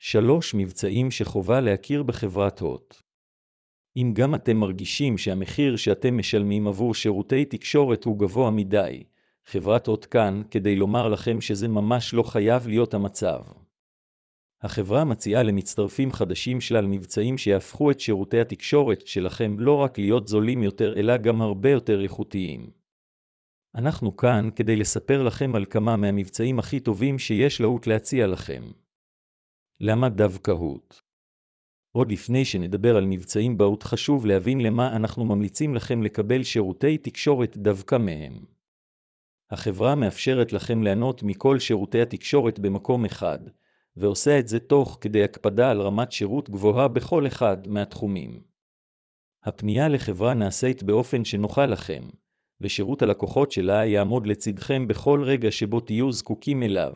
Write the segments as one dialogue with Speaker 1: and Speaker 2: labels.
Speaker 1: 3 מבצעים שחובה להכיר בחברת הוט. אם גם אתם מרגישים שהמחיר שאתם משלמים עבור שירותי תקשורת הוא גבוה מדי, חברת הוט כאן כדי לומר לכם שזה ממש לא חייב להיות המצב. החברה מציעה למצטרפים חדשים שלל מבצעים שיהפכו את שירותי התקשורת שלכם לא רק להיות זולים יותר אלא גם הרבה יותר איכותיים. אנחנו כאן כדי לספר לכם על כמה מהמבצעים הכי טובים שיש להוט להציע לכם. למה דווקא הוט? עוד לפני שנדבר על מבצעים בהוט חשוב להבין למה אנחנו ממליצים לכם לקבל שירותי תקשורת דווקא מהם. החברה מאפשרת לכם ליהנות מכל שירותי התקשורת במקום אחד, ועושה את זה תוך כדי הקפדה על רמת שירות גבוהה בכל אחד מהתחומים. הפנייה לחברה נעשית באופן שנוחה לכם, ושירות הלקוחות שלה יעמוד לצדכם בכל רגע שבו תהיו זקוקים אליו.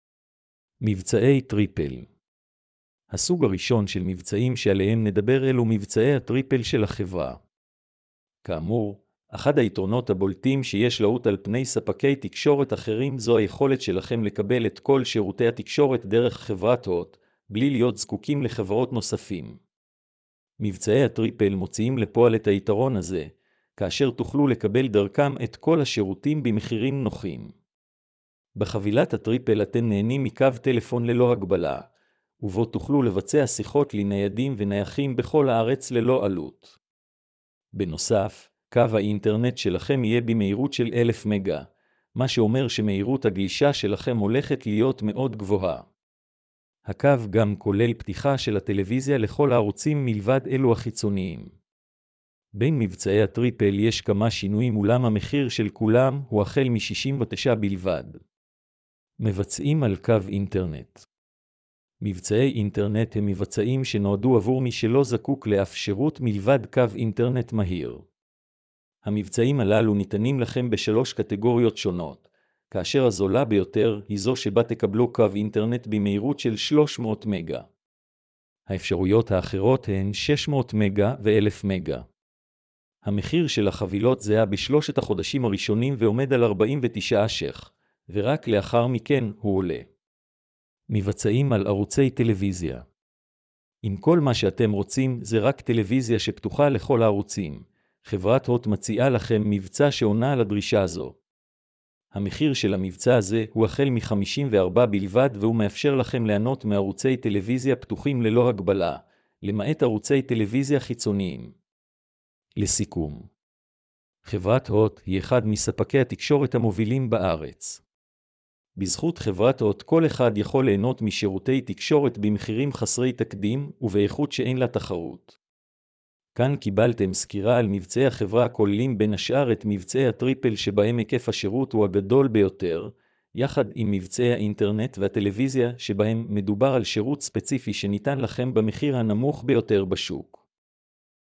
Speaker 1: מבצעי טריפל. הסוג הראשון של מבצעים שעליהם נדבר אלו מבצעי הטריפל של החברה. כאמור, אחד היתרונות הבולטים שיש להוט על פני ספקי תקשורת אחרים זו היכולת שלכם לקבל את כל שירותי התקשורת דרך חברת הוט, בלי להיות זקוקים לחברות נוספים. מבצעי הטריפל מוציאים לפועל את היתרון הזה, כאשר תוכלו לקבל דרכם את כל השירותים במחירים נוחים. בחבילת הטריפל אתם נהנים מקו טלפון ללא הגבלה, ובו תוכלו לבצע שיחות לניידים ונייחים בכל הארץ ללא עלות. בנוסף, קו האינטרנט שלכם יהיה במהירות של 1000 מגה, מה שאומר שמהירות הגלישה שלכם הולכת להיות מאוד גבוהה. הקו גם כולל פתיחה של הטלוויזיה לכל הערוצים מלבד אלו החיצוניים. בין מבצעי הטריפל יש כמה שינויים אולם המחיר של כולם הוא החל מ-69 בלבד. מבצעים על קו אינטרנט. מבצעי אינטרנט הם מבצעים שנועדו עבור מי שלא זקוק לאף שירות מלבד קו אינטרנט מהיר. המבצעים הללו ניתנים לכם בשלוש קטגוריות שונות, כאשר הזולה ביותר היא זו שבה תקבלו קו אינטרנט במהירות של 300 מגה. האפשרויות האחרות הן 600 מגה ו-1000 מגה. המחיר של החבילות זהה בשלושת החודשים הראשונים ועומד על 49 ש"ח, ורק לאחר מכן הוא עולה. מבצעים על ערוצי טלוויזיה. אם כל מה שאתם רוצים זה רק טלוויזיה שפתוחה לכל הערוצים, חברת הוט מציעה לכם מבצע שעונה על הדרישה הזו. המחיר של המבצע הזה הוא החל מ-54 בלבד והוא מאפשר לכם ליהנות מערוצי טלוויזיה פתוחים ללא הגבלה, למעט ערוצי טלוויזיה חיצוניים. לסיכום, חברת הוט היא אחד מספקי התקשורת המובילים בארץ. בזכות חברת הוט כל אחד יכול ליהנות משירותי תקשורת במחירים חסרי תקדים ובאיכות שאין לה תחרות. כאן קיבלתם סקירה על מבצעי החברה הכוללים בין השאר את מבצעי הטריפל שבהם היקף השירות הוא הגדול ביותר, יחד עם מבצעי האינטרנט והטלוויזיה שבהם מדובר על שירות ספציפי שניתן לכם במחיר הנמוך ביותר בשוק.